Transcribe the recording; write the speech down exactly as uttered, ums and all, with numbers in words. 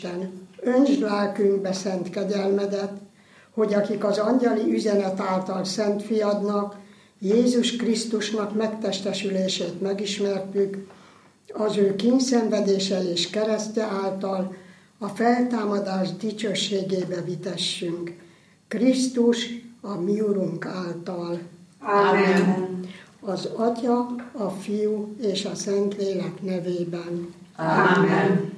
Isten, öntsd lelkünkbe szent kegyelmedet, hogy akik az angyali üzenet által Szent Fiadnak, Jézus Krisztusnak megtestesülését megismertük, az ő kínszenvedése és keresztje által a feltámadás dicsőségébe vitessünk. Krisztus, a mi Urunk által. Amen. Az Atya, a Fiú és a Szentlélek nevében. Amen.